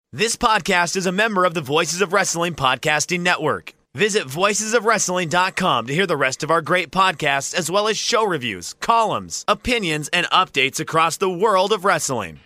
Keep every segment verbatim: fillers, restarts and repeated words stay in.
This podcast is a member of the Voices of Wrestling Podcasting Network. Visit voices of wrestling dot com to hear the rest of our great podcasts, as well as show reviews, columns, opinions, and updates across the world of wrestling.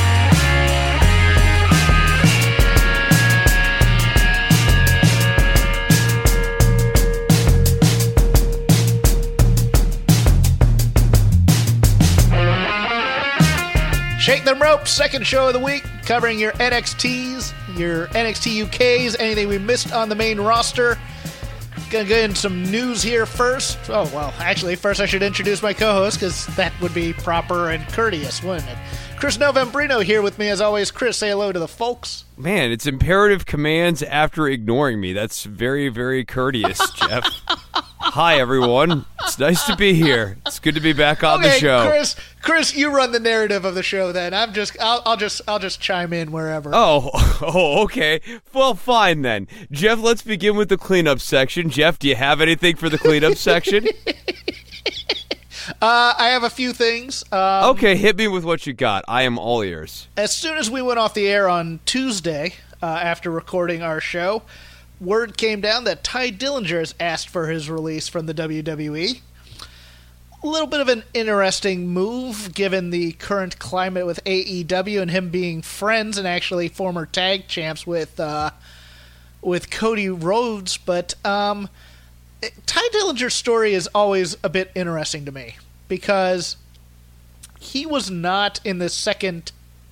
Shake them ropes, second show of the week, covering your N X Ts, your N X T U Ks, anything we missed on the main roster. Gonna get in some news here first. Oh, well, actually, first I should introduce my co-host, because that would be proper and courteous, wouldn't it? Chris Novembrino here with me, as always. Chris, say hello to the folks. Man, it's imperative commands after ignoring me. That's very, very courteous, Jeff. Hi, everyone. It's nice to be here. It's good to be back on okay, the show. Chris, Chris, you run the narrative of the show. Then I'm just, I'll, I'll just, I'll just chime in wherever. Oh, oh, okay. Well, fine then, Jeff. Let's begin with the cleanup section. Jeff, do you have anything for the cleanup section? Uh, I have a few things. Um, okay, hit me with what you got. I am all ears. As soon as we went off the air on Tuesday, uh, after recording our show, word came down that Ty Dillinger has asked for his release from the W W E. A little bit of an interesting move, given the current climate with A E W and him being friends and actually former tag champs with uh, with Cody Rhodes. But um, Ty Dillinger's story is always a bit interesting to me, because he was not in the second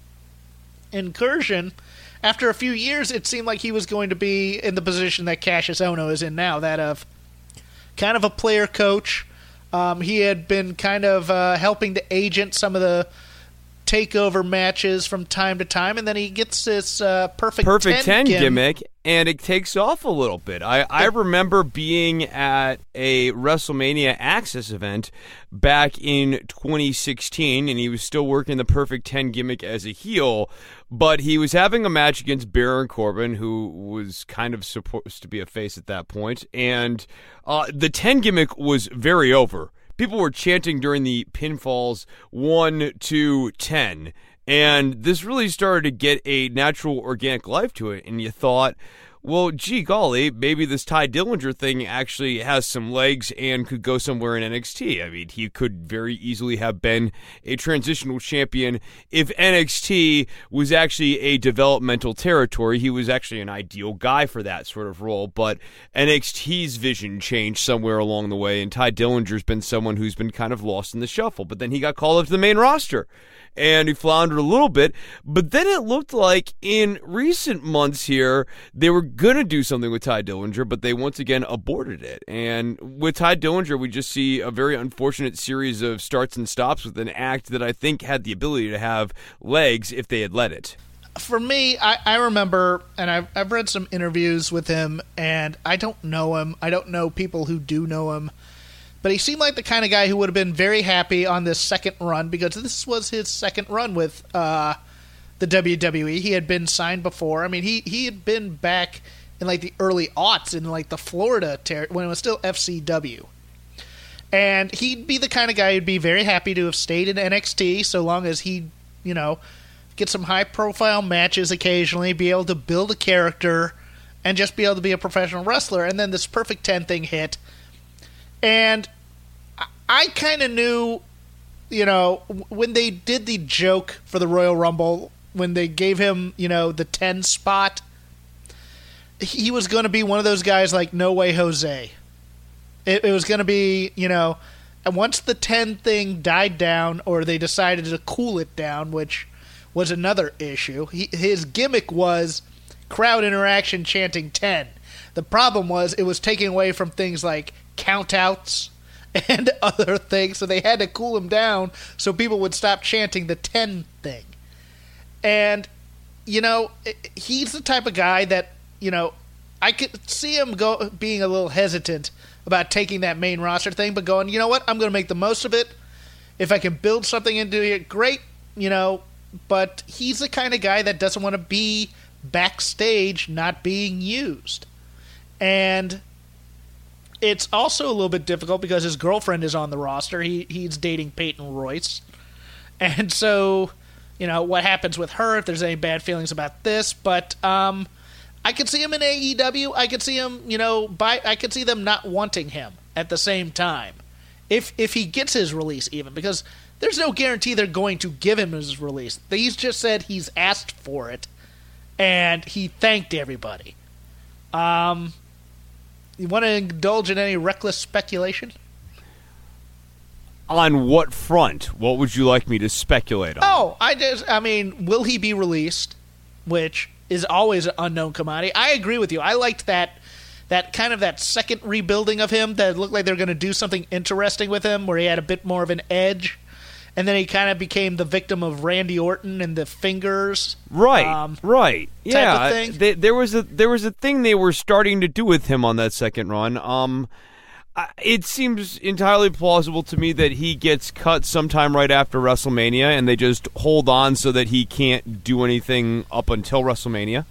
incursion. After a few years, it seemed like he was going to be in the position that Cassius Ohno is in now, that of kind of a player coach. Um, he had been kind of uh, helping to agent some of the takeover matches from time to time, and then he gets this uh, perfect, perfect ten, ten gimmick, and it takes off a little bit. I, I remember being at a WrestleMania Access event back in twenty sixteen, and he was still working the perfect ten gimmick as a heel, but he was having a match against Baron Corbin, who was kind of supposed to be a face at that point, and uh, the ten gimmick was very over. People were chanting during the pinfalls one, two, ten, and this really started to get a natural, organic life to it, and you thought, well, gee golly, maybe this Ty Dillinger thing actually has some legs and could go somewhere in N X T. I mean, he could very easily have been a transitional champion if N X T was actually a developmental territory. He was actually an ideal guy for that sort of role, but N X T's vision changed somewhere along the way, and Ty Dillinger's been someone who's been kind of lost in the shuffle. But then he got called up to the main roster, and he floundered a little bit, but then it looked like in recent months here, they were going to do something with Ty Dillinger, but they once again aborted it. And with Ty Dillinger, we just see a very unfortunate series of starts and stops with an act that I think had the ability to have legs if they had let it. For me, I, I remember, and I've, I've read some interviews with him, and I don't know him. I don't know people who do know him. But he seemed like the kind of guy who would have been very happy on this second run, because this was his second run with uh, the W W E. He had been signed before. I mean, he, he had been back in like the early aughts in like the Florida ter- when it was still F C W. And he'd be the kind of guy who'd be very happy to have stayed in N X T so long as he, you know, get some high-profile matches occasionally, be able to build a character, and just be able to be a professional wrestler. And then this Perfect ten thing hit. And I kind of knew, you know, when they did the joke for the Royal Rumble, when they gave him, you know, the ten spot, he was going to be one of those guys like No Way Jose. It, it was going to be, you know, and once the ten thing died down, or they decided to cool it down, which was another issue, he, his gimmick was crowd interaction chanting ten. The problem was it was taking away from things like countouts and other things, so they had to cool him down so people would stop chanting the ten thing. And, you know, he's the type of guy that, you know, I could see him go being a little hesitant about taking that main roster thing, but going, you know what, I'm going to make the most of it. If I can build something into it, great, you know, but he's the kind of guy that doesn't want to be backstage not being used. And it's also a little bit difficult because his girlfriend is on the roster. He He's dating Peyton Royce. And so, you know, what happens with her, if there's any bad feelings about this. But um, I could see him in A E W. I could see him, you know, by, I could see them not wanting him at the same time. If if he gets his release even, because there's no guarantee they're going to give him his release. He's just said he's asked for it, and he thanked everybody. Um, you want to indulge in any reckless speculation? On what front? What would you like me to speculate on? Oh, I just, I mean, will he be released? Which is always an unknown commodity. I agree with you. I liked that that kind of that second rebuilding of him that looked like they're going to do something interesting with him, where he had a bit more of an edge. And then he kind of became the victim of Randy Orton and the fingers, right? Um, right, yeah. Type of thing. They, there was a there was a thing they were starting to do with him on that second run. Um, I, it seems entirely plausible to me that he gets cut sometime right after WrestleMania, and they just hold on so that he can't do anything up until WrestleMania.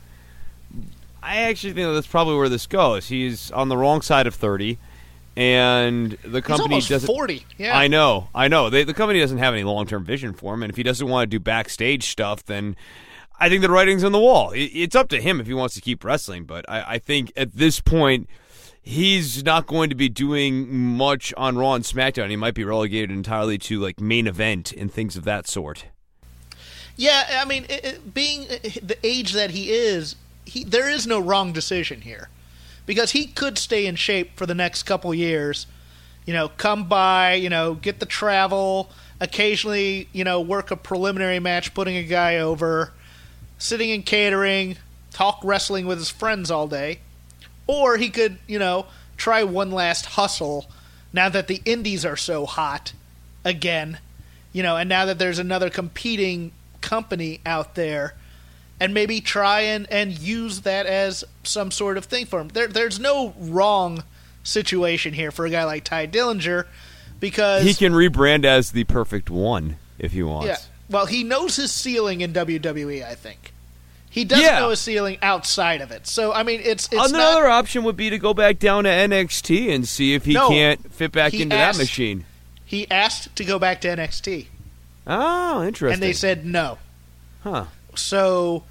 I actually think that's probably where this goes. He's on the wrong side of thirty. And the company He's almost doesn't. forty. Yeah, I know, I know. They, the company doesn't have any long-term vision for him, and if he doesn't want to do backstage stuff, then I think the writing's on the wall. It, it's up to him if he wants to keep wrestling, but I, I think at this point, he's not going to be doing much on Raw and SmackDown. He might be relegated entirely to like main event and things of that sort. Yeah, I mean, it, it, being the age that he is, he there is no wrong decision here. Because he could stay in shape for the next couple years, you know, come by, you know, get the travel, occasionally, you know, work a preliminary match, putting a guy over, sitting in catering, talk wrestling with his friends all day. Or he could, you know, try one last hustle now that the indies are so hot again, you know, and now that there's another competing company out there. And maybe try and, and use that as some sort of thing for him. There, there's no wrong situation here for a guy like Tye Dillinger, because he can rebrand as the perfect one if he wants. Yeah, well, he knows his ceiling in W W E. I think he doesn't yeah. know his ceiling outside of it. So I mean, it's, it's another not, option would be to go back down to N X T and see if he no, can't fit back he into asked, that machine. He asked to go back to N X T. Oh, interesting. And they said no. Huh. So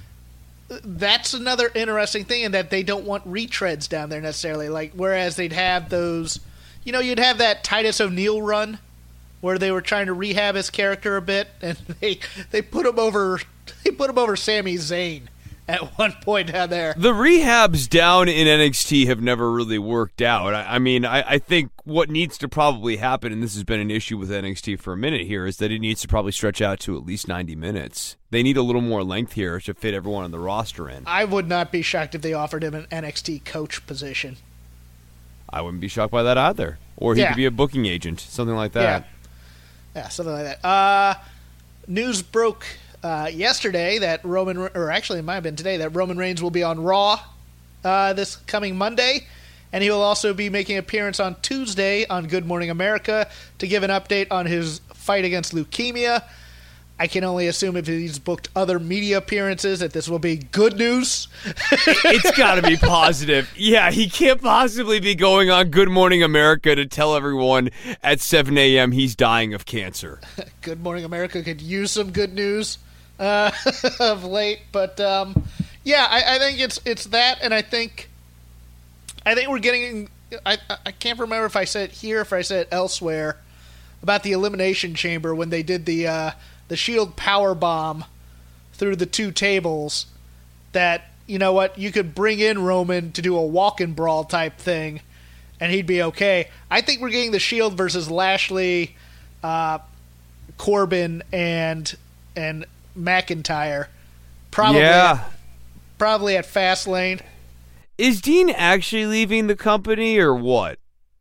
that's another interesting thing, in that they don't want retreads down there necessarily. Like, whereas they'd have those, you know, you'd have that Titus O'Neil run where they were trying to rehab his character a bit, and they they put him over they put him over Sami Zayn at one point down there. The rehabs down in N X T have never really worked out. I, I mean, I, I think what needs to probably happen, and this has been an issue with N X T for a minute here, is that it needs to probably stretch out to at least ninety minutes. They need a little more length here to fit everyone on the roster in. I would not be shocked if they offered him an N X T coach position. I wouldn't be shocked by that either. Or he yeah. could be a booking agent, something like that. Yeah, yeah something like that. Uh, news broke Uh, yesterday that Roman, or actually it might have been today, that Roman Reigns will be on Raw uh, this coming Monday, and he will also be making an appearance on Tuesday on Good Morning America to give an update on his fight against leukemia. I can only assume if he's booked other media appearances that this will be good news. It's got to be positive. Yeah, he can't possibly be going on Good Morning America to tell everyone at seven a.m. he's dying of cancer. Good Morning America could use some good news uh, of late, but um, yeah, I, I think it's it's that, and I think I think we're getting. I I can't remember if I said it here, if I said it elsewhere about the Elimination Chamber when they did the uh, the Shield power bomb through the two tables. That, you know what, you could bring in Roman to do a walk-in brawl type thing, and he'd be okay. I think we're getting the Shield versus Lashley, uh, Corbin, and and McIntyre. Probably, yeah. probably at Fastlane. Is Dean actually leaving the company or what?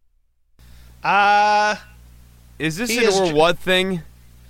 Uh is this he an is, or what thing?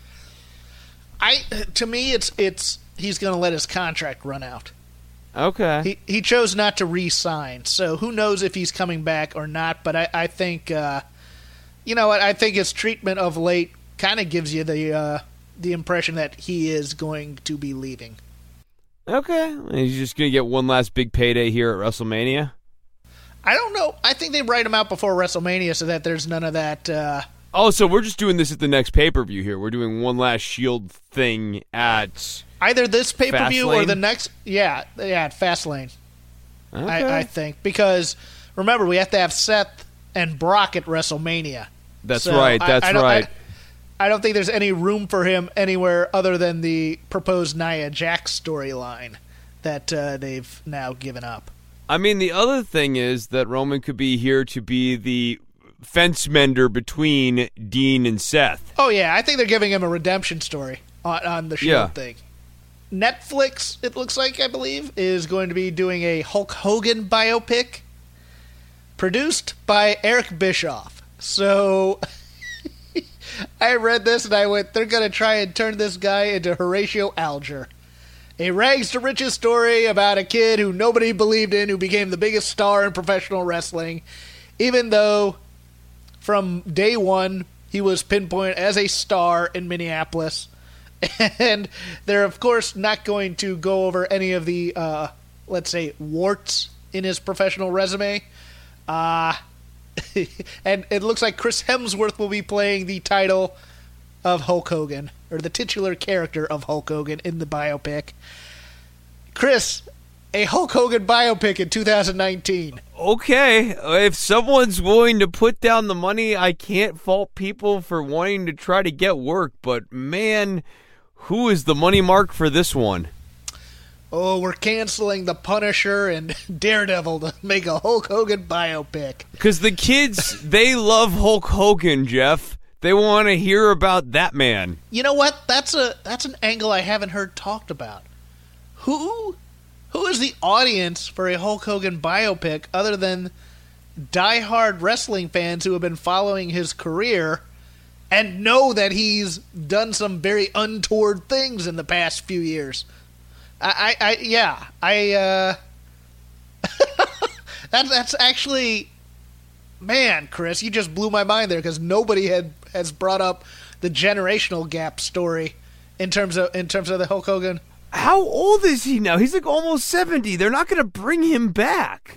I to me, it's it's he's going to let his contract run out. Okay. He he chose not to re-sign, so who knows if he's coming back or not. But I I think uh, you know what I think his treatment of late kind of gives you the uh, the impression that he is going to be leaving. Okay, he's just going to get one last big payday here at WrestleMania. I don't know. I think they write him out before WrestleMania so that there's none of that uh, Oh, so we're just doing this at the next pay-per-view here. We're doing one last Shield thing at either this pay-per-view Fastlane? or the next. Yeah, yeah, at Fastlane. Okay. I, I think because remember we have to have Seth and Brock at WrestleMania. That's So right. That's I, I don't- right. I, I don't think there's any room for him anywhere other than the proposed Nia Jax storyline that uh, they've now given up. I mean, the other thing is that Roman could be here to be the fence mender between Dean and Seth. Oh yeah, I think they're giving him a redemption story on, on the Shield Yeah. thing. Netflix, it looks like, I believe, is going to be doing a Hulk Hogan biopic produced by Eric Bischoff. So I read this and I went, they're going to try and turn this guy into Horatio Alger. A rags to riches story about a kid who nobody believed in, who became the biggest star in professional wrestling, even though from day one he was pinpointed as a star in Minneapolis. And they're, of course, not going to go over any of the, uh, let's say, warts in his professional resume. Uh, and it looks like Chris Hemsworth will be playing the title of Hulk Hogan, or the titular character of Hulk Hogan in the biopic. Chris, a Hulk Hogan biopic in two thousand nineteen. Okay, if someone's willing to put down the money, I can't fault people for wanting to try to get work, but man, who is the money mark for this one? Oh, we're canceling The Punisher and Daredevil to make a Hulk Hogan biopic. Because the kids, they love Hulk Hogan, Jeff. They want to hear about that man. You know what? That's a that's an angle I haven't heard talked about. Who who is the audience for a Hulk Hogan biopic other than diehard wrestling fans who have been following his career and know that he's done some very untoward things in the past few years? I, I, I yeah, I. Uh, that's that's actually, man, Chris, you just blew my mind there because nobody had has brought up the generational gap story in terms of in terms of the Hulk Hogan. How old is he now? He's like almost seventy. They're not going to bring him back.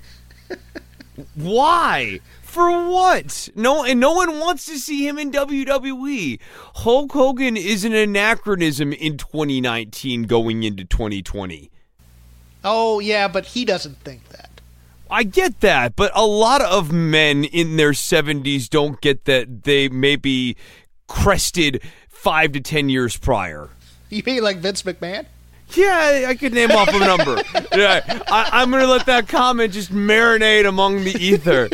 Why? For what? No, and no one wants to see him in W W E. Hulk Hogan is an anachronism in twenty nineteen going into twenty twenty. Oh, yeah, but he doesn't think that. I get that, but a lot of men in their seventies don't get that they maybe crested five to ten years prior. You mean like Vince McMahon? Yeah, I could name off a number. Yeah, I, I'm going to let that comment just marinate among the ether.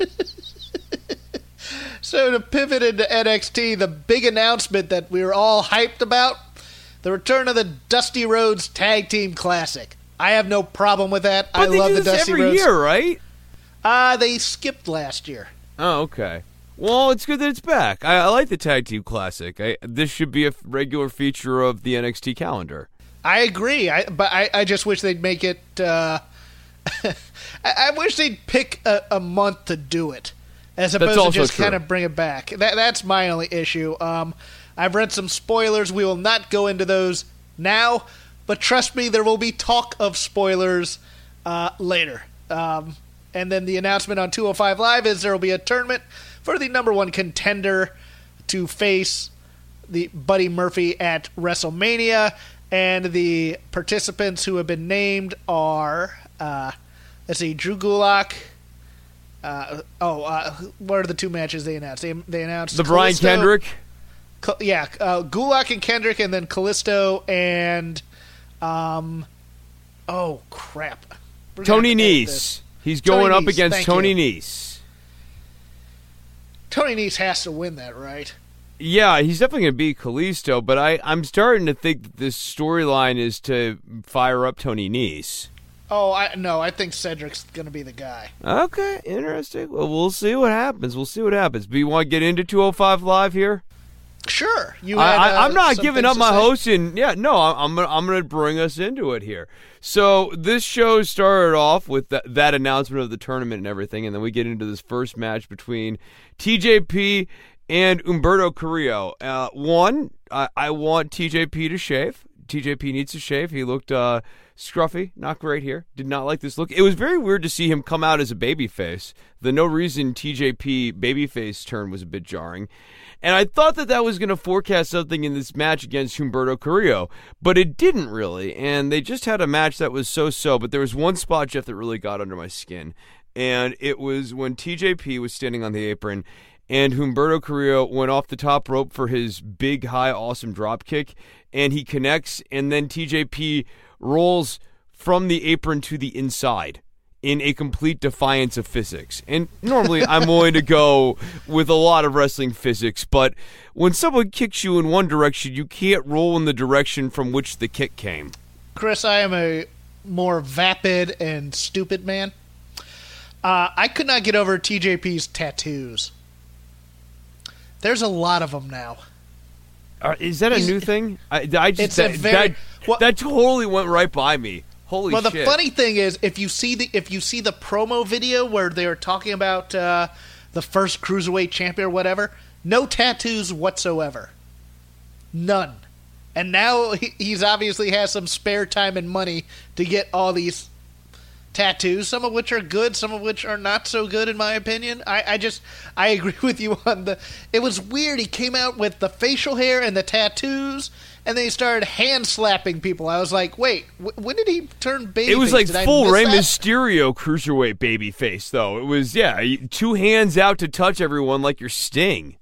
So to pivot into N X T, the big announcement that we were all hyped about, the return of the Dusty Rhodes Tag Team Classic. I have no problem with that. But I they love do the this Dusty every Rhodes. year, right? Uh, they skipped last year. Oh, okay. Well, it's good that it's back. I, I like the Tag Team Classic. I, this should be a regular feature of the N X T calendar. I agree, I, but I, I just wish they'd make it... Uh, I, I wish they'd pick a, a month to do it, as opposed to just kind of bring it back. That, that's my only issue. Um, I've read some spoilers. We will not go into those now, but trust me, there will be talk of spoilers uh, later. Um, and then the announcement on two oh five Live is there will be a tournament for the number one contender to face the Buddy Murphy at WrestleMania. And the participants who have been named are, uh, let's see, Drew Gulak. Uh, oh, uh, what are the two matches they announced? They, they announced The Brian Kalisto- Kendrick? Cal- yeah, uh, Gulak and Kendrick, and then Kalisto and, um, oh, crap. We're gonna Tony have to edit this. Nese. He's going Tony up Nese, against thank Tony you. Nese. Tony Nese has to win that, right? Yeah, he's definitely going to beat Kalisto, but I, I'm starting to think that this storyline is to fire up Tony Nese. Oh, I no, I think Cedric's going to be the guy. Okay, interesting. Well, we'll see what happens. We'll see what happens. But you want to get into two oh five Live here? Sure. You I, had, I, uh, I'm not some giving things up to my say? hosting. Yeah, no, I'm I'm gonna, I'm gonna bring us into it here. So this show started off with that, that announcement of the tournament and everything, and then we get into this first match between T J P and Humberto Carrillo. Uh, one, I, I want T J P to shave T J P needs to shave. He looked uh, scruffy, not great here. Did not like this look. It was very weird to see him come out as a babyface. The no reason T J P babyface turn was a bit jarring. And I thought that that was going to forecast something in this match against Humberto Carrillo, but it didn't really. And they just had a match that was so-so. But there was one spot, Jeff, that really got under my skin. And it was when T J P was standing on the apron and Humberto Carrillo went off the top rope for his big, high, awesome drop kick, and he connects, and then T J P rolls from the apron to the inside in a complete defiance of physics. And normally I'm willing to go with a lot of wrestling physics, but when someone kicks you in one direction, you can't roll in the direction from which the kick came. Chris, I am a more vapid and stupid man. Uh, I could not get over T J P's tattoos. There's a lot of them now. Uh, is that a He's, new thing? I, I just it's that, a very, that, well, that totally went right by me. Holy well, shit! Well, the funny thing is, if you see the if you see the promo video where they were talking about uh, the first cruiserweight champion or whatever, no tattoos whatsoever, none. And now he, he's obviously has some spare time and money to get all these tattoos, some of which are good, some of which are not so good in my opinion. I, I just, I agree with you on the, it was weird. He came out with the facial hair and the tattoos, and then he started hand slapping people. I was like, wait, wh- when did he turn baby? It was like did full Rey that? Mysterio cruiserweight baby face, though. It was, yeah, two hands out to touch everyone like your Sting.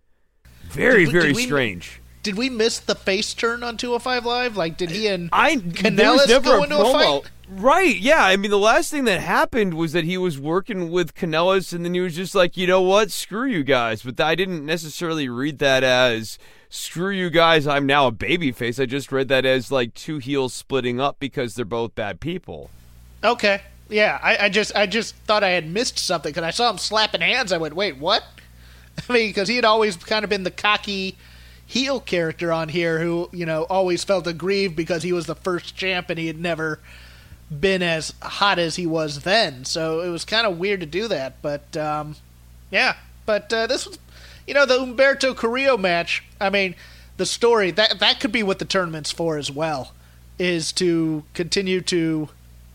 Very, we, very we, strange. Did we miss the face turn on two oh five Live? Like, did he and I, Kanellis never go a into promo. a fight? Right, yeah. I mean, the last thing that happened was that he was working with Kanellis, and then he was just like, you know what, screw you guys. But I didn't necessarily read that as, screw you guys, I'm now a babyface. I just read that as, like, two heels splitting up because they're both bad people. Okay, yeah. I, I just I just thought I had missed something, because I saw him slapping hands. I went, wait, what? I mean, because he had always kind of been the cocky heel character on here who, you know, always felt aggrieved because he was the first champ and he had never been as hot as he was then. So it was kind of weird to do that. But, um, yeah. But uh, this was, you know, the Humberto Carrillo match, I mean, the story, that that could be what the tournament's for as well, is to continue to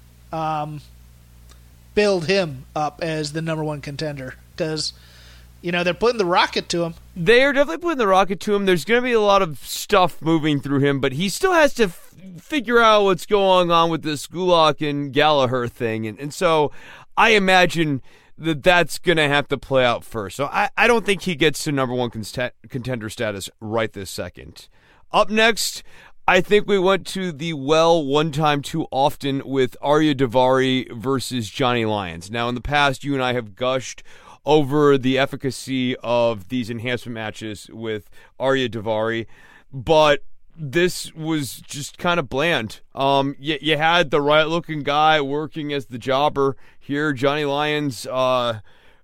um, build him up as the number one contender. Because, you know, they're putting the rocket to him. They are definitely putting the rocket to him. There's going to be a lot of stuff moving through him, but he still has to f- figure out what's going on with this Gulak and Gallagher thing. And, and so I imagine that that's going to have to play out first. So I, I don't think he gets to number one cont- contender status right this second. Up next, I think we went to the well one time too often with Arya Daivari versus Johnny Lyons. Now, in the past, you and I have gushed over the efficacy of these enhancement matches with Arya Daivari, but this was just kind of bland. Um, you, you had the right-looking guy working as the jobber here, Johnny Lyons, uh,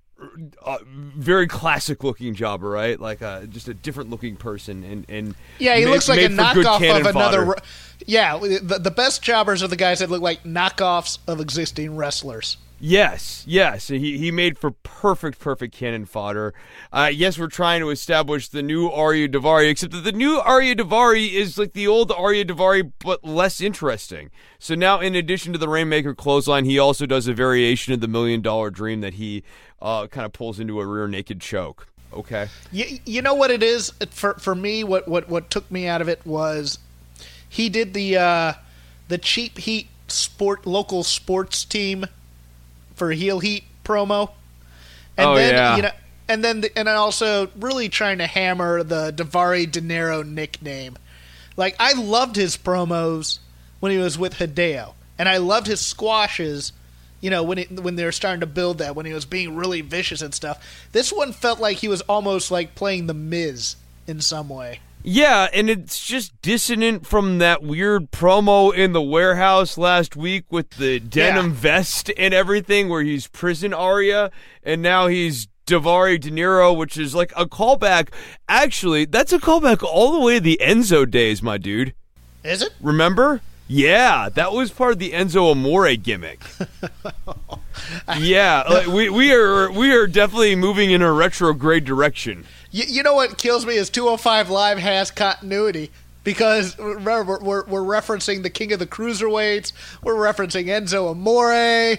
uh, very classic-looking jobber, right? Like uh, just a different-looking person, and and yeah, he made, looks like a knockoff of another. Fodder. Yeah, the, the best jobbers are the guys that look like knockoffs of existing wrestlers. Yes, yes. He he made for perfect, perfect cannon fodder. Uh, yes, we're trying to establish the new Arya Daivari, except that the new Arya Daivari is like the old Arya Daivari, but less interesting. So now, in addition to the Rainmaker clothesline, he also does a variation of the Million Dollar Dream that he uh, kind of pulls into a rear naked choke. Okay. You, you know what it is? For for me, what, what, what took me out of it was he did the uh, the cheap heat sport local sports team for heel heat promo, and oh, then yeah. you know, and then the, and also really trying to hammer the Daivari De Niro nickname. Like, I loved his promos when he was with Hideo, and I loved his squashes. You know, when it, when they were starting to build that, when he was being really vicious and stuff. This one felt like he was almost like playing the Miz in some way. Yeah, and it's just dissonant from that weird promo in the warehouse last week with the denim Yeah. vest and everything, where he's prison Arya, and now he's Daivari De Niro, which is like a callback. Actually, that's a callback all the way to the Enzo days, my dude. Is it? Remember? Yeah, that was part of the Enzo Amore gimmick. yeah, like, we we are we are definitely moving in a retrograde direction. You, you know what kills me is two oh five Live has continuity. because remember we're we're referencing the King of the Cruiserweights, we're referencing Enzo Amore.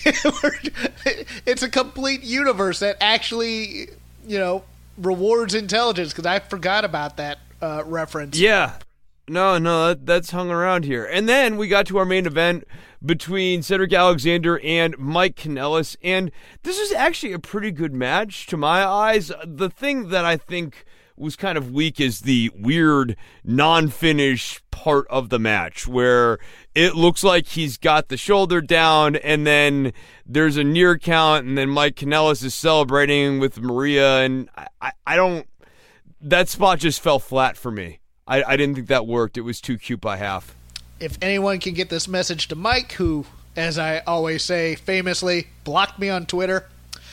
It's a complete universe that actually, you know, rewards intelligence, because I forgot about that uh, reference. Yeah. No, no, that, that's hung around here. And then we got to our main event between Cedric Alexander and Mike Kanellis, and this was actually a pretty good match to my eyes. The thing that I think was kind of weak is the weird non-finish part of the match, where it looks like he's got the shoulder down, and then there's a near count, and then Mike Kanellis is celebrating with Maria, and I, I, I don't... That spot just fell flat for me. I, I didn't think that worked. It was too cute by half. If anyone can get this message to Mike, who, as I always say famously, blocked me on Twitter,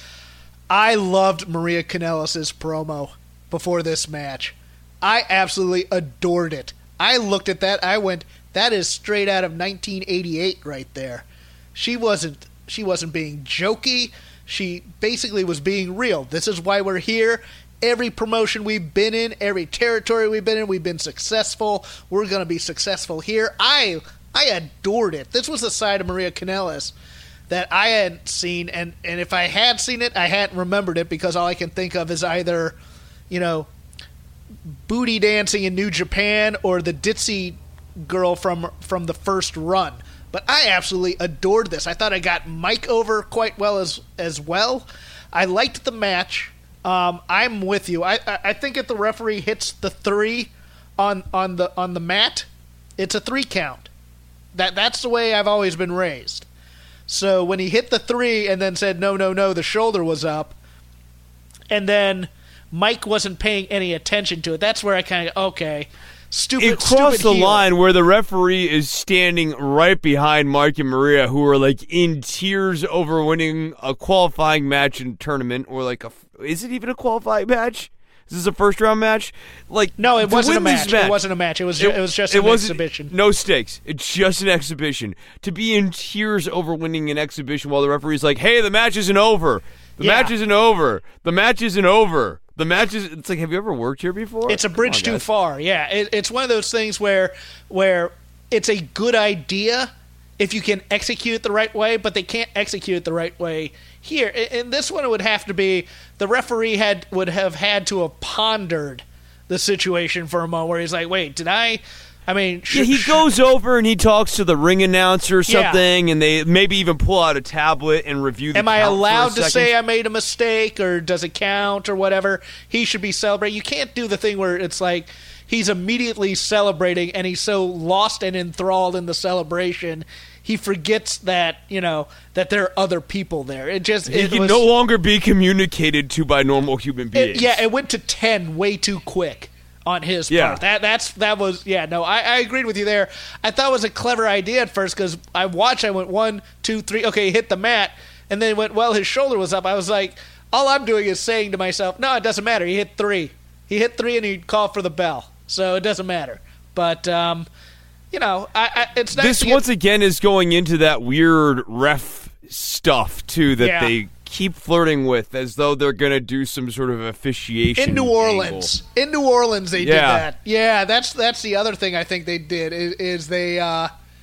I loved Maria Kanellis' promo before this match. I absolutely adored it. I looked at that, I went, that is straight out of nineteen eighty-eight right there. She wasn't she wasn't being jokey. She basically was being real. This is why we're here. Every promotion we've been in, every territory we've been in, we've been successful. We're going to be successful here. I I adored it. This was the side of Maria Kanellis that I hadn't seen, and, and if I had seen it, I hadn't remembered it, because all I can think of is either, you know, booty dancing in New Japan or the ditzy girl from from the first run. But I absolutely adored this. I thought I got Mike over quite well as as well. I liked the match. Um, I'm with you. I, I I think if the referee hits the three on on the on the mat, it's a three count. That that's the way I've always been raised. So when he hit the three and then said no no no, the shoulder was up, and then Mike wasn't paying any attention to it. That's where I kind of okay. Stupid, it crossed stupid the heel. line where the referee is standing right behind Mike and Maria, who are like in tears over winning a qualifying match in a tournament, or like a is it even a qualifying match? Is this a first round match? Like no, it wasn't a match. match. It wasn't a match. It was ju- it, it was just it an exhibition. No stakes. It's just an exhibition. To be in tears over winning an exhibition while the referee's like, "Hey, the match isn't over. The yeah. match isn't over. The match isn't over." The match is, it's like, have you ever worked here before? It's a bridge on, too guys. far. Yeah, it, it's one of those things where where it's a good idea if you can execute it the right way, but they can't execute it the right way here. In this one, it would have to be the referee had would have had to have pondered the situation for a moment, where he's like, wait, did I... I mean, sh- yeah, he sh- goes over and he talks to the ring announcer or something, yeah. and they maybe even pull out a tablet and review the Am count I allowed for a to say I made a mistake, or does it count, or whatever? He should be celebrating. You can't do the thing where it's like he's immediately celebrating, and he's so lost and enthralled in the celebration, he forgets that, you know, that there are other people there. It just he it can was, no longer be communicated to by normal human beings. It, yeah, it went to ten way too quick on his yeah. part. That that's that was yeah. No, I, I agreed with you there. I thought it was a clever idea at first, because I watched. I went one, two, three. Okay, he hit the mat, and then went well. His shoulder was up. I was like, all I'm doing is saying to myself, no, it doesn't matter. He hit three. He hit three, and he called for the bell, so it doesn't matter. But um, you know, I, I it's nice this to get, once again is going into that weird ref stuff too that yeah. they keep flirting with, as though they're going to do some sort of officiation in New Orleans. Angle. In New Orleans, they yeah. did that. Yeah, that's that's the other thing I think they did is, is they. Uh,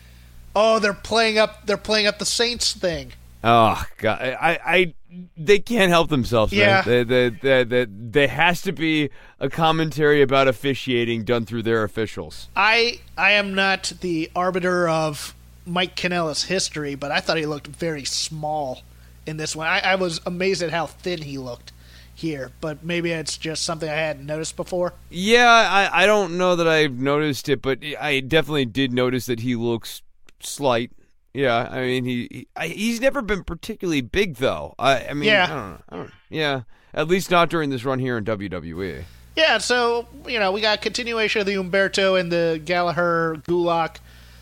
oh, they're playing up. They're playing up the Saints thing. Oh God, I, I, they can't help themselves. Yeah, man. They, they, they, they, there has to be a commentary about officiating done through their officials. I, I am not the arbiter of Mike Kanellis' history, but I thought he looked very small in this one. I, I was amazed at how thin he looked here, but maybe it's just something I hadn't noticed before. Yeah, I, I don't know that I've noticed it, but I definitely did notice that he looks slight. Yeah, I mean, he, he I, he's never been particularly big, though. I, I mean, yeah. I don't know. I don't know. Yeah, at least not during this run here in W W E. Yeah, so, you know, we got a continuation of the Humberto and the Gallagher Gulak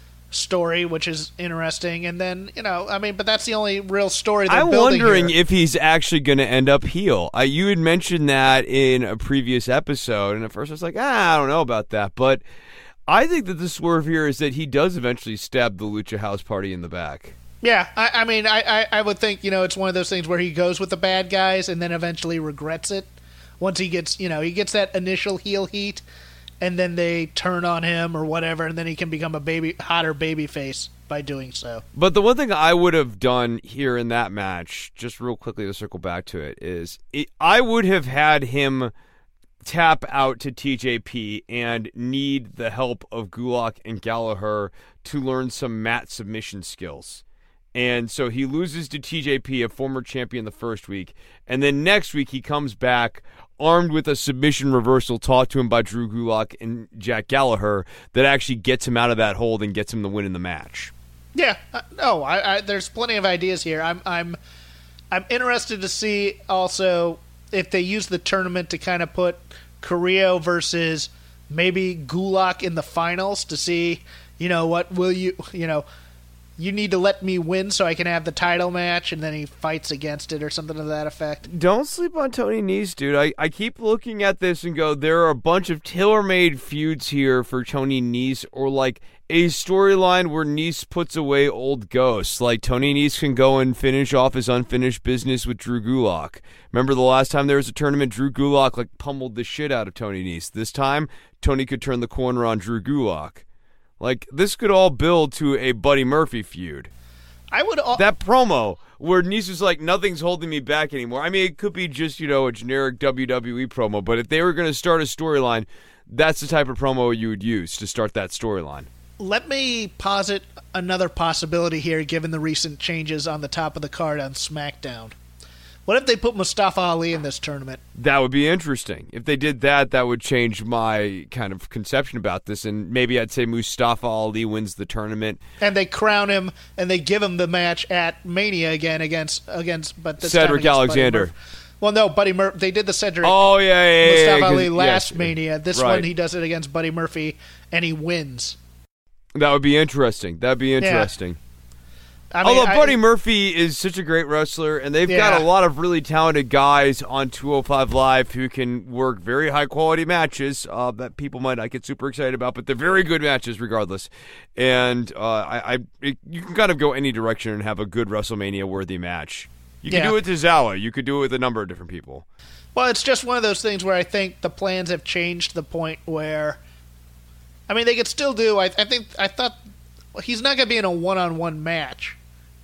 story, which is interesting, and then, you know, I mean, but that's the only real story they're I'm building wondering here. if he's actually going to end up heel. Uh, you had mentioned that in a previous episode, and at first I was like, ah, I don't know about that, but I think that the swerve here is that he does eventually stab the Lucha House Party in the back. Yeah, I, I mean, I, I, I would think, you know, it's one of those things where he goes with the bad guys and then eventually regrets it once he gets, you know, he gets that initial heel heat, and then they turn on him or whatever, and then he can become a baby hotter baby face by doing so. But the one thing I would have done here in that match, just real quickly to circle back to it, is it, I would have had him tap out to T J P and need the help of Gulak and Gallagher to learn some mat submission skills. And so he loses to T J P, a former champion, the first week. And then next week he comes back armed with a submission reversal taught to him by Drew Gulak and Jack Gallagher that actually gets him out of that hold and gets him the win in the match. Yeah, uh, no, I, I, there's plenty of ideas here. I'm, I'm, I'm interested to see also if they use the tournament to kind of put Carrillo versus maybe Gulak in the finals to see, you know, what will you, you know, you need to let me win so I can have the title match, and then he fights against it or something to that effect. Don't sleep on Tony Nese, dude. I, I keep looking at this and go, there are a bunch of tailor-made feuds here for Tony Nese, or like a storyline where Nese puts away old ghosts. Like Tony Nese can go and finish off his unfinished business with Drew Gulak. Remember the last time there was a tournament, Drew Gulak like pummeled the shit out of Tony Nese. This time, Tony could turn the corner on Drew Gulak. Like, this could all build to a Buddy Murphy feud. I would al- that promo where Nese was like, nothing's holding me back anymore. I mean, it could be just, you know, a generic W W E promo, but if they were going to start a storyline, that's the type of promo you would use to start that storyline. Let me posit another possibility here, given the recent changes on the top of the card on SmackDown. What if they put Mustafa Ali in this tournament? That would be interesting. If they did that, that would change my kind of conception about this, and maybe I'd say Mustafa Ali wins the tournament. And they crown him, and they give him the match at Mania again against, against but this Cedric time Alexander. Well, no, Buddy Murphy. They did the Cedric oh, yeah, yeah, yeah, Mustafa yeah, Ali last yes, Mania. This right. one, he does it against Buddy Murphy, and he wins. That would be interesting. That would be interesting. Yeah. I mean, Although I, Buddy Murphy is such a great wrestler, and they've yeah. got a lot of really talented guys on two oh five Live who can work very high-quality matches uh, that people might not get super excited about, but they're very good matches regardless. And uh, I, I it, you can kind of go any direction and have a good WrestleMania-worthy match. You can yeah. do it to Zawa. You could do it with a number of different people. Well, it's just one of those things where I think the plans have changed to the point where, I mean, they could still do. I, I think I thought well, he's not going to be in a one-on-one match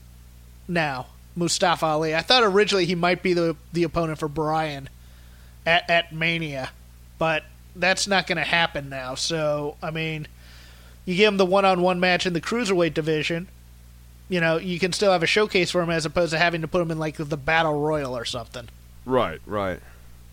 now, Mustafa Ali. I thought originally he might be the the opponent for Bryan at, at Mania, but that's not going to happen now. So, I mean, you give him the one-on-one match in the Cruiserweight division, you know, you can still have a showcase for him as opposed to having to put him in, like, the Battle Royal or something. Right, right.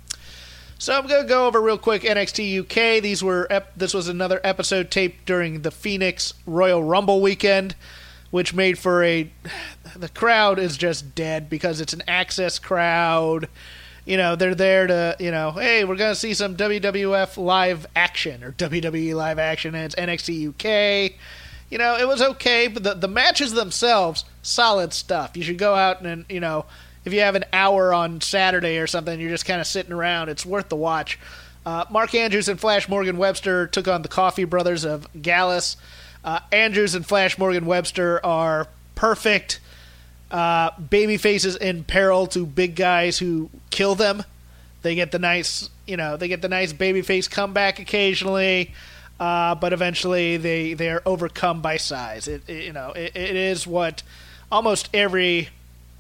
So I'm going to go over real quick N X T U K. These were ep- This was another episode taped during the Phoenix Royal Rumble weekend, which made for a... The crowd is just dead because it's an Access crowd. You know, they're there to, you know, hey, we're going to see some W W F live action or W W E live action, and it's N X T U K. You know, it was okay, but the, the matches themselves, solid stuff. You should go out and, you know, if you have an hour on Saturday or something, you're just kind of sitting around, it's worth the watch. Uh, Mark Andrews and Flash Morgan Webster took on the Coffee Brothers of Gallus. Uh, Andrews and Flash Morgan Webster are perfect uh, baby faces in peril to big guys who kill them. They get the nice, you know, they get the nice babyface comeback occasionally, uh, but eventually they, they are overcome by size. It, it you know, it, it is what almost every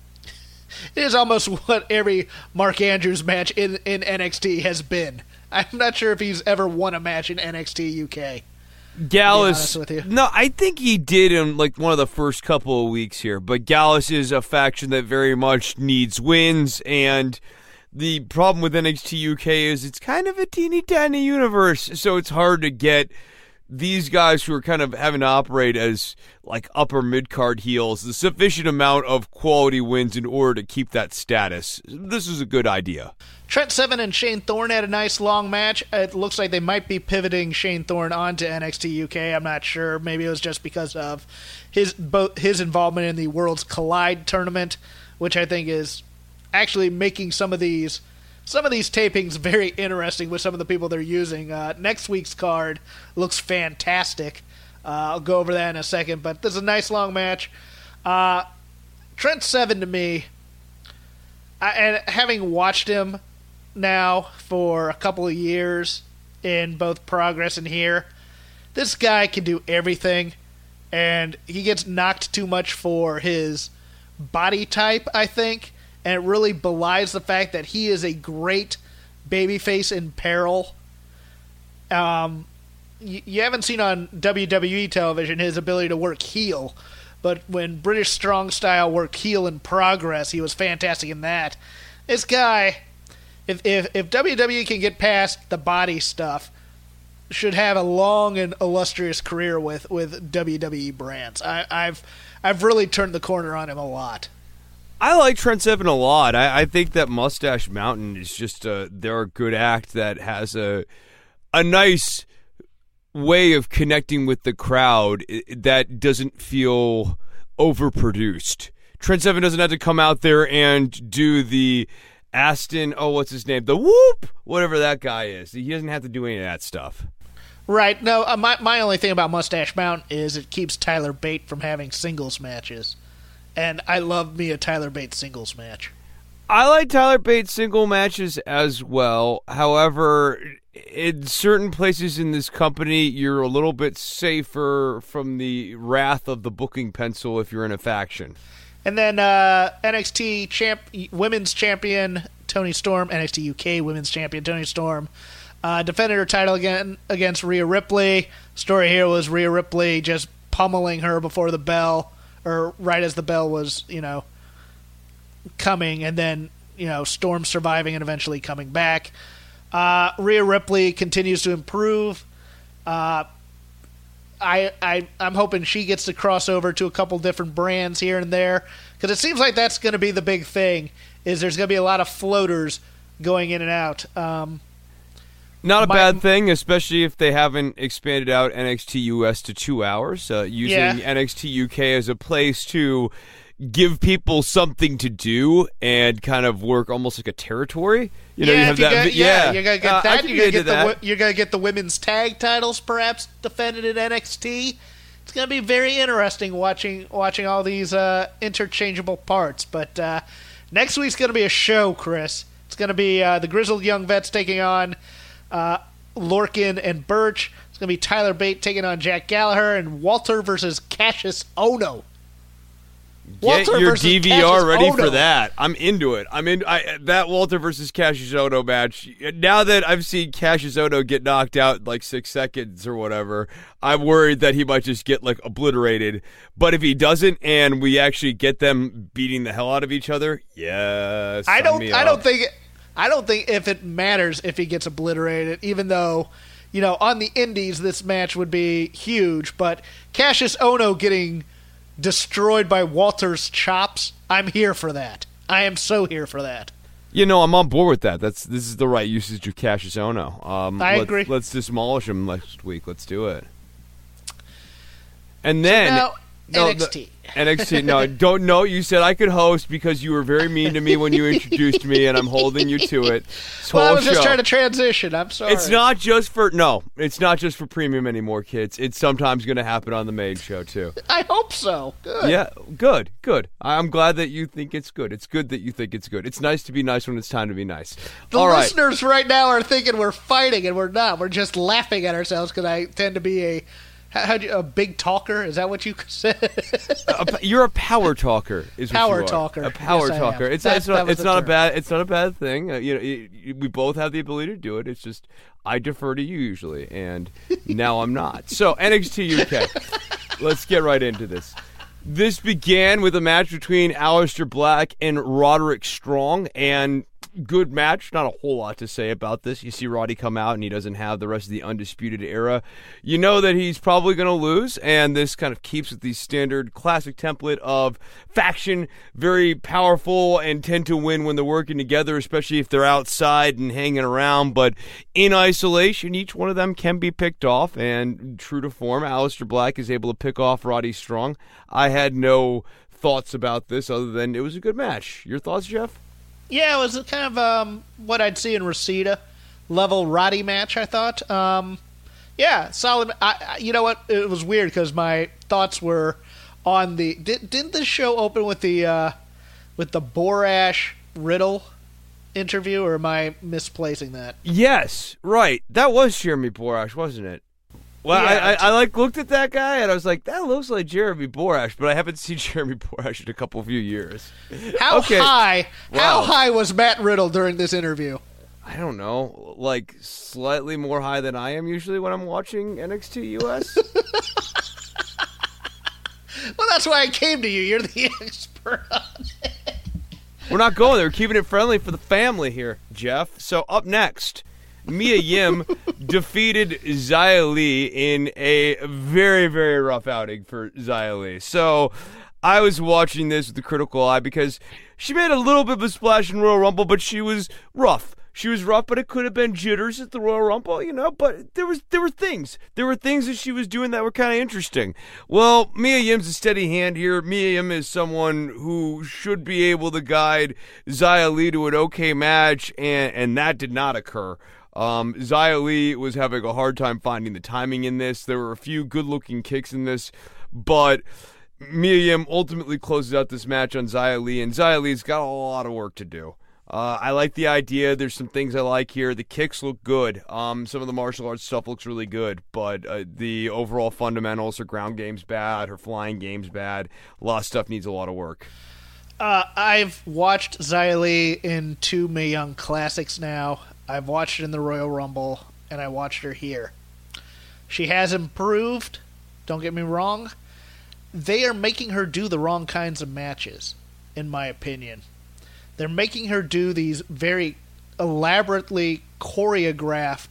it is almost what every Mark Andrews match in, in N X T has been. I'm not sure if he's ever won a match in N X T U K. Gallus, no, I think he did in like one of the first couple of weeks here, but Gallus is a faction that very much needs wins, and the problem with N X T U K is it's kind of a teeny tiny universe, so it's hard to get these guys who are kind of having to operate as like upper mid-card heels the sufficient amount of quality wins in order to keep that status. This is a good idea. Trent Seven and Shane Thorne had a nice long match. It looks like they might be pivoting Shane Thorne onto N X T U K. I'm not sure. Maybe it was just because of his both his involvement in the Worlds Collide tournament, which I think is actually making some of these some of these tapings very interesting with some of the people they're using. Uh, next week's card looks fantastic. Uh, I'll go over that in a second, but this is a nice long match. Uh, Trent Seven to me, I, and having watched him now for a couple of years, in both Progress and here. This guy can do everything, and he gets knocked too much for his body type, I think, and it really belies the fact that he is a great babyface in peril. Um, you, you haven't seen on W W E television his ability to work heel, but when British Strong Style worked heel in Progress, he was fantastic in that. This guy, if if, if W W E can get past the body stuff, should have a long and illustrious career with, with W W E brands. I, I've I've really turned the corner on him a lot. I like Trent Seven a lot. I, I think that Mustache Mountain is just a they're a good act that has a a nice way of connecting with the crowd that doesn't feel overproduced. Trent Seven doesn't have to come out there and do the Aston, oh, what's his name? The whoop, whatever that guy is. He doesn't have to do any of that stuff. Right. No, uh, my my only thing about Mustache Mountain is it keeps Tyler Bate from having singles matches. And I love me a Tyler Bate singles match. I like Tyler Bates single matches as well. However, in certain places in this company, you're a little bit safer from the wrath of the booking pencil if you're in a faction. And then uh, N X T champ, Women's Champion Toni Storm, N X T U K Women's Champion Toni Storm, uh, defended her title again against Rhea Ripley. Story here was Rhea Ripley just pummeling her before the bell, or right as the bell was, you know, coming, and then, you know, Storm surviving and eventually coming back. Uh, Rhea Ripley continues to improve. Uh, I, I, I'm hoping she gets to cross over to a couple different brands here and there, because it seems like that's going to be the big thing, is there's going to be a lot of floaters going in and out. Um, Not a my, bad thing, especially if they haven't expanded out N X T U S to two hours, uh, using yeah. N X T U K as a place to give people something to do and kind of work almost like a territory. You know, yeah, you have you that. Get, yeah, yeah, you're gonna get uh, that. You're gonna get, that. the, you're gonna get the women's tag titles perhaps defended at N X T. It's gonna be very interesting watching watching all these uh, interchangeable parts. But uh, next week's gonna be a show, Chris. It's gonna be uh, the Grizzled Young Vets taking on uh, Lorcan and Birch. It's gonna be Tyler Bate taking on Jack Gallagher, and Walter versus Cassius Ohno. Get Walter your versus D V R Cassius ready Ohno. for that. I'm into it. I'm in I, that Walter versus Cassius Ohno match. Now that I've seen Cassius Ohno get knocked out in like six seconds or whatever, I'm worried that he might just get like obliterated. But if he doesn't, and we actually get them beating the hell out of each other, yes. I don't. me I up. don't think. I don't think if it matters if he gets obliterated, even though, you know, on the indies this match would be huge. But Cassius Ohno getting destroyed by Walter's chops, I'm here for that. I am so here for that. You know, I'm on board with that. That's this is the right usage of Cassius Ohno. Um, I let's, agree. Let's demolish him next week. Let's do it. And then So now, no, N X T. The, N X T. No, don't know. You said I could host because you were very mean to me when you introduced me, and I'm holding you to it. This Well, I whole was just show. trying to transition. I'm sorry. It's not just for no. It's not just for premium anymore, kids. It's sometimes going to happen on the main show too. I hope so. Good. Yeah, good, good. I'm glad that you think it's good. It's good that you think it's good. It's nice to be nice when it's time to be nice. The All right. listeners right now are thinking we're fighting, and we're not. We're just laughing at ourselves because I tend to be a how, how'd you, a big talker. Is that what you said? A- you're a power talker. Is what Power you are. talker. A power Yes, I talker. am. It's That- it's that not was it's the not a term. bad it's not a bad thing. Uh, you know, it, it- we both have the ability to do it. It's just I defer to you usually, and now I'm not. So N X T U K. Let's get right into this. This began with a match between Aleister Black and Roderick Strong, and good match. Not a whole lot to say about this. You see Roddy come out, and he doesn't have the rest of the Undisputed Era. You know that he's probably going to lose, and this kind of keeps with the standard classic template of faction, very powerful and tend to win when they're working together, especially if they're outside and hanging around. But in isolation, each one of them can be picked off, and true to form, Aleister Black is able to pick off Roddy Strong. I had no thoughts about this other than it was a good match. Your thoughts, Jeff? Yeah, it was kind of um, what I'd see in Reseda level Roddy match, I thought. Um, yeah, solid. I, I, you know what? It was weird because my thoughts were on the. Did, didn't this show open with the uh, with the Borash Riddle interview, or am I misplacing that? Yes, right. That was Jeremy Borash, wasn't it? Well, Yeah, I, I, I like looked at that guy and I was like, that looks like Jeremy Borash, but I haven't seen Jeremy Borash in a couple few years. How Okay. high? How Wow. high was Matt Riddle during this interview? I don't know, like slightly more high than I am usually when I'm watching N X T U S. Well, that's why I came to you. You're the expert on it. We're not going there. We're keeping it friendly for the family here, Jeff. So up next, Mia Yim defeated Xia Li in a very, very rough outing for Xia Li. So I was watching this with a critical eye because she made a little bit of a splash in Royal Rumble, but she was rough. She was rough, but it could have been jitters at the Royal Rumble, you know, but there was there were things. There were things that she was doing that were kind of interesting. Well, Mia Yim's a steady hand here. Mia Yim is someone who should be able to guide Xia Li to an okay match, and, and that did not occur. Um, Xia Li was having a hard time finding the timing in this. There were a few good-looking kicks in this, but Mia Yim ultimately closes out this match on Xia Li, and Xia Li's got a lot of work to do. Uh, I like the idea. There's some things I like here. The kicks look good. Um, some of the martial arts stuff looks really good, but uh, the overall fundamentals, her ground game's bad, her flying game's bad. A lot of stuff needs a lot of work. Uh, I've watched Xia Li in two Mae Young Classics now. I've watched her in the Royal Rumble, and I watched her here. She has improved. Don't get me wrong. They are making her do the wrong kinds of matches, in my opinion. They're making her do these very elaborately choreographed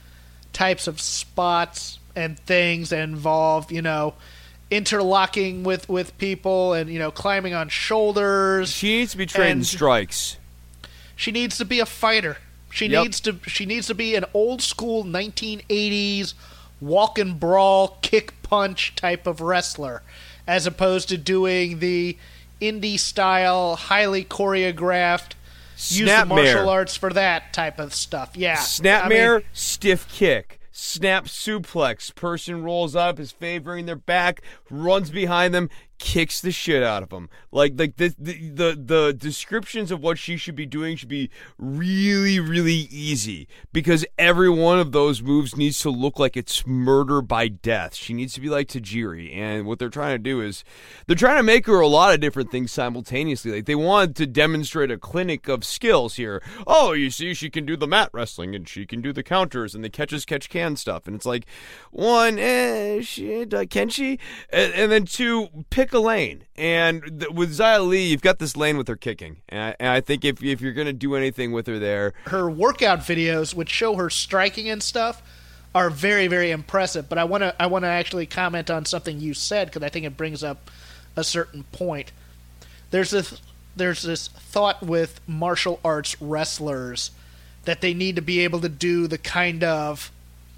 types of spots and things that involve, you know, interlocking with, with people and, you know, climbing on shoulders. She needs to be trading And- strikes. She needs to be a fighter. She Yep. needs to she needs to be an old school nineteen eighties walk and brawl, kick punch type of wrestler, as opposed to doing the indie style, highly choreographed, use the Snapmare. martial arts for that type of stuff. Yeah. Snapmare, I mean, stiff kick. Snap suplex. Person rolls up, is favoring their back, runs behind them, kicks the shit out of them. Like, like the, the the the descriptions of what she should be doing should be really, really easy, because every one of those moves needs to look like it's murder by death. She needs to be like Tajiri, and what they're trying to do is they're trying to make her a lot of different things simultaneously. Like, they want to demonstrate a clinic of skills here. Oh, you see, she can do the mat wrestling, and she can do the counters and the catches catch can stuff, and it's like, one, eh, shit, uh, can she? And, and then two, pick a lane. And th- with Xia Li, you've got this lane with her kicking, and I, and I think if if you're gonna do anything with her there, her workout videos, which show her striking and stuff, are very, very impressive. But I want to I want to actually comment on something you said, because I think it brings up a certain point. There's this there's this thought with martial arts wrestlers that they need to be able to do the kind of,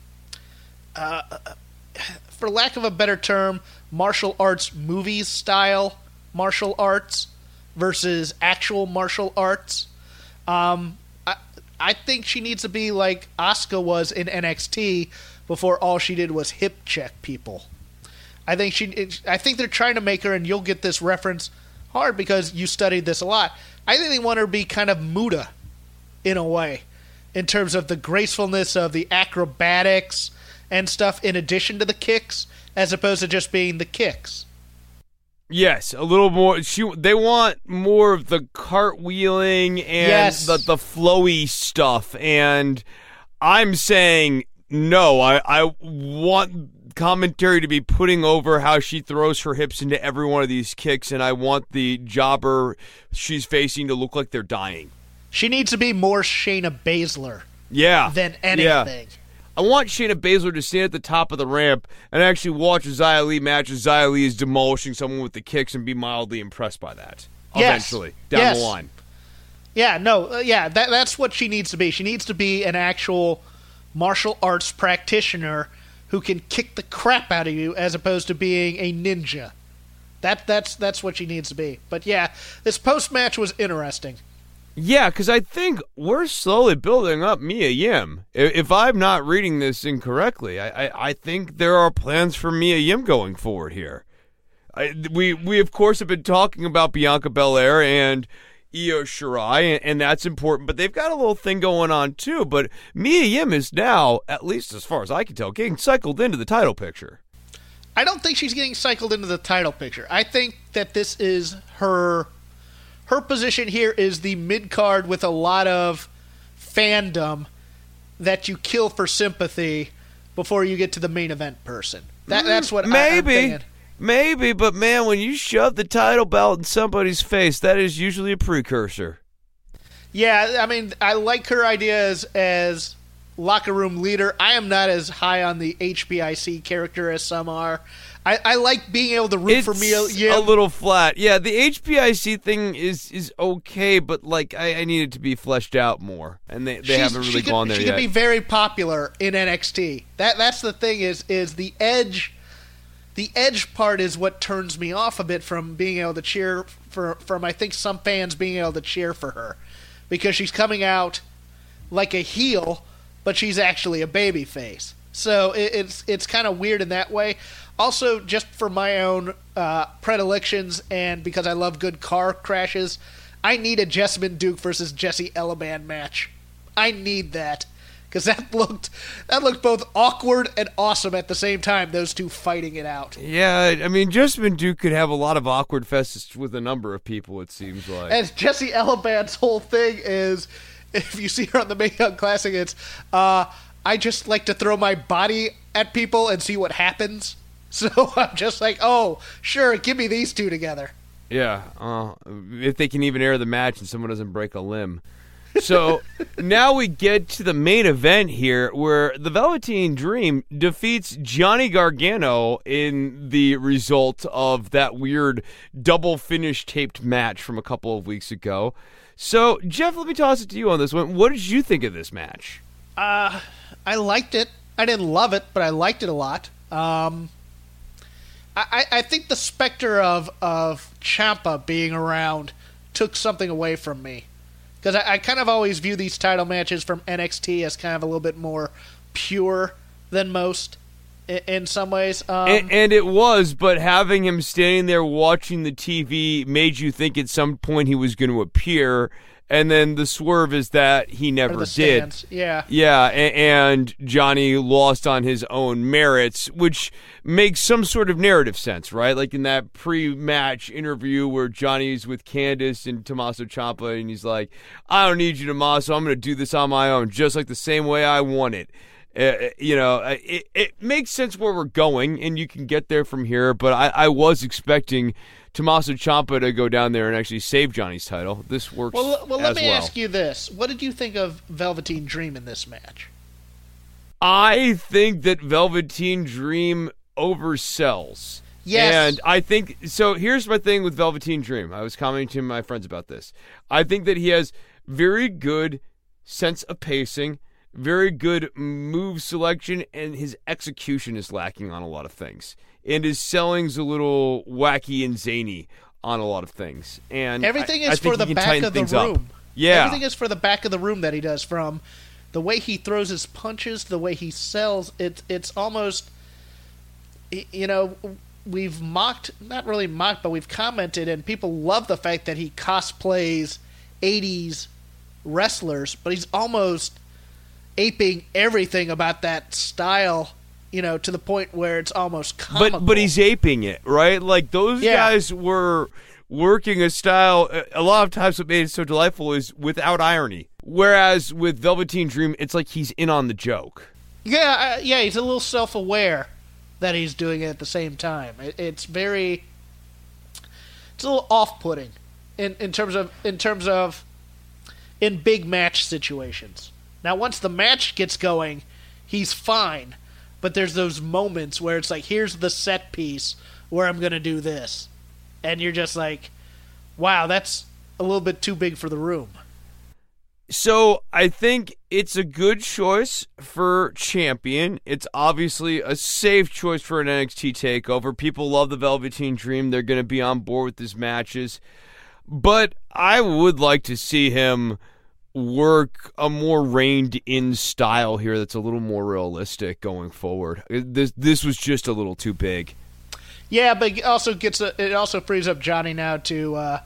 uh, for lack of a better term, martial arts movies style martial arts versus actual martial arts. Um, I, I think she needs to be like Asuka was in N X T before all she did was hip check people. I think she. It, I think they're trying to make her, and you'll get this reference hard because you studied this a lot. I think they want her to be kind of Muta in a way, in terms of the gracefulness of the acrobatics and stuff, in addition to the kicks, as opposed to just being the kicks. yes, a little more. She they want more of the cartwheeling and Yes. the the flowy stuff, and I'm saying no. I I want commentary to be putting over how she throws her hips into every one of these kicks, and I want the jobber she's facing to look like they're dying. She needs to be more Shayna Baszler Yeah, than yeah. anything. I want Shayna Baszler to stand at the top of the ramp and actually watch a Xia Li match as Xia Li is demolishing someone with the kicks and be mildly impressed by that. Yes. Eventually, down Yes. the line. Yeah, no, uh, yeah, that, that's what she needs to be. She needs to be an actual martial arts practitioner who can kick the crap out of you, as opposed to being a ninja. That that's that's what she needs to be. But yeah, this post match was interesting. Yeah, because I think we're slowly building up Mia Yim. I- If I'm not reading this incorrectly, I, I, I think there are plans for Mia Yim going forward here. I, we, we, of course, have been talking about Bianca Belair, and Io Shirai, and, and that's important. But they've got a little thing going on, too. But Mia Yim is now, at least as far as I can tell, getting cycled into the title picture. I don't think she's getting cycled into the title picture. I think that this is her... Her position here is the mid-card with a lot of fandom that you kill for sympathy before you get to the main event person. That, that's what maybe, I, I'm thinking. Maybe, but man, when you shove the title belt in somebody's face, that is usually a precursor. Yeah, I mean, I like her idea as, as locker room leader. I am not as high on the H B I C character as some are. I, I like being able to root it's for Mia Yim. a little flat. Yeah, the H B I C thing is is okay, but like I, I need it to be fleshed out more, and they, they haven't really she gone could, there she yet. She could be very popular in N X T. That that's the thing is is the edge. The edge part is what turns me off a bit from being able to cheer for from I think some fans being able to cheer for her, because she's coming out like a heel, but she's actually a baby face. So it, it's it's kind of weird in that way. Also, just for my own uh, predilections and because I love good car crashes, I need a Jessamine Duke versus Jessie Elaban match. I need that because that looked that looked both awkward and awesome at the same time. Those two fighting it out. Yeah, I mean, Jessamine Duke could have a lot of awkward fests with a number of people. It seems like. And Jessie Elaban's whole thing is, if you see her on the Mae Young Classic, it's uh, I just like to throw my body at people and see what happens. So I'm just like, oh, sure, give me these two together. Yeah, uh, if they can even air the match and someone doesn't break a limb. So now we get to the main event here where the Velveteen Dream defeats Johnny Gargano in the result of that weird double finish taped match from a couple of weeks ago. So, Jeff, let me toss it to you on this one. What did you think of this match? Uh, I liked it. I didn't love it, but I liked it a lot. Um... I, I think the specter of, of Ciampa being around took something away from me. Because I, I kind of always view these title matches from N X T as kind of a little bit more pure than most in, in some ways. Um, and, and it was, but having him standing there watching the T V made you think at some point he was going to appear. And then the swerve is that he never did. Stands. Yeah. Yeah, and, and Johnny lost on his own merits, which makes some sort of narrative sense, right? Like in that pre-match interview where Johnny's with Candice and Tommaso Ciampa, and he's like, I don't need you, Tommaso. I'm going to do this on my own, just like the same way I want it. Uh, you know, it, it makes sense where we're going, and you can get there from here, but I, I was expecting Tommaso Ciampa to go down there and actually save Johnny's title. This works well, well, let as me well. ask you this. What did you think of Velveteen Dream in this match? I think that Velveteen Dream oversells. Yes. And I think, so here's my thing with Velveteen Dream. I was commenting to my friends about this. I think that he has very good sense of pacing, very good move selection, and his execution is lacking on a lot of things. And his selling's a little wacky and zany on a lot of things. And everything I, is I think for the back of the room. Up. Yeah. Everything is for the back of the room that he does, from the way he throws his punches, the way he sells. It, it's almost, you know, we've mocked, not really mocked, but we've commented, and people love the fact that he cosplays eighties wrestlers, but he's almost aping everything about that style, you know, to the point where it's almost comical. But but he's aping it, right? Like those yeah. guys were working a style. A lot of times, what made it so delightful is without irony. Whereas with Velveteen Dream, it's like he's in on the joke. Yeah, uh, yeah, he's a little self-aware that he's doing it at the same time. It, it's very, it's a little off-putting in in terms of in terms of in big match situations. Now, once the match gets going, he's fine. But there's those moments where it's like, here's the set piece where I'm going to do this. And you're just like, wow, that's a little bit too big for the room. So I think it's a good choice for champion. It's obviously a safe choice for an N X T takeover. People love the Velveteen Dream. They're going to be on board with his matches. But I would like to see him work a more reined-in style here that's a little more realistic going forward. This this was just a little too big. Yeah, but it also gets a, it also frees up Johnny now to uh,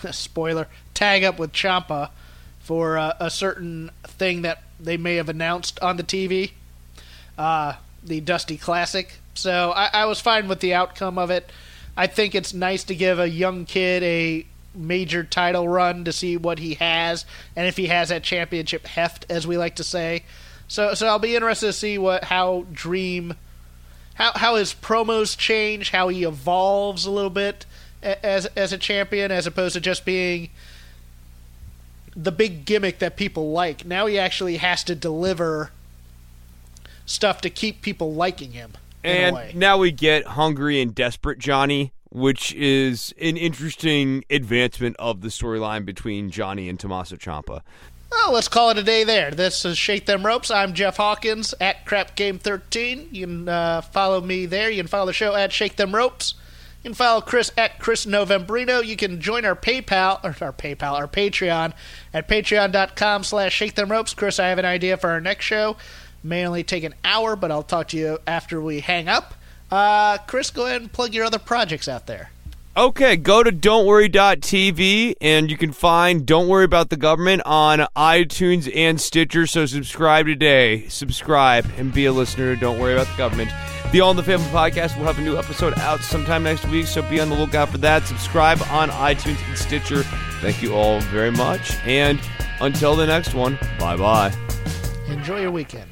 spoiler, tag up with Ciampa for uh, a certain thing that they may have announced on the T V, uh, the Dusty Classic. So I, I was fine with the outcome of it. I think it's nice to give a young kid a major title run to see what he has, and if he has that championship heft, as we like to say. So so I'll be interested to see what how Dream, how how his promos change, how he evolves a little bit as as a champion, as opposed to just being the big gimmick that people like. Now he actually has to deliver stuff to keep people liking him. And now we get Hungry and Desperate Johnny, which is an interesting advancement of the storyline between Johnny and Tommaso Ciampa. Well, let's call it a day there. This is Shake Them Ropes. I'm Jeff Hawkins at Crap Game thirteen. You can uh, follow me there. You can follow the show at Shake Them Ropes. You can follow Chris at Chris Novembrino. You can join our PayPal, or our PayPal, our Patreon at patreon.com slash Shake Them Ropes. Chris, I have an idea for our next show. May only take an hour, but I'll talk to you after we hang up. Uh, Chris, go ahead and plug your other projects out there. Okay, go to don't worry dot t v, and you can find Don't Worry About the Government on iTunes and Stitcher, so subscribe today. Subscribe and be a listener to Don't Worry About the Government. The All in the Family podcast will have a new episode out sometime next week, so be on the lookout for that. Subscribe on iTunes and Stitcher. Thank you all very much, and until the next one, bye-bye. Enjoy your weekend.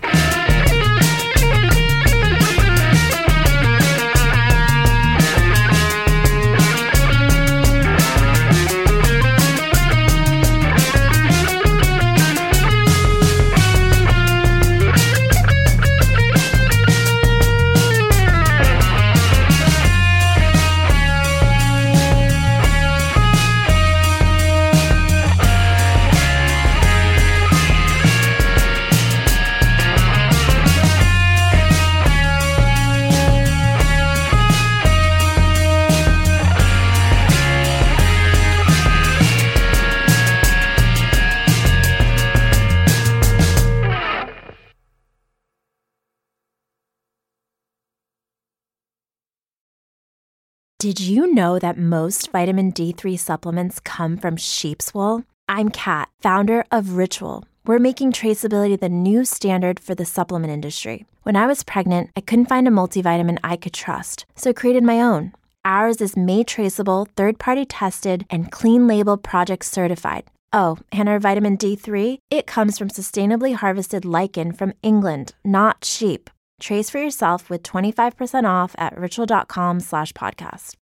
Did you know that most vitamin D three supplements come from sheep's wool? I'm Kat, founder of Ritual. We're making traceability the new standard for the supplement industry. When I was pregnant, I couldn't find a multivitamin I could trust, so I created my own. Ours is made traceable, third-party tested, and clean label project certified. Oh, and our vitamin D three? It comes from sustainably harvested lichen from England, not sheep. Trace for yourself with twenty-five percent off at ritual.com slash podcast.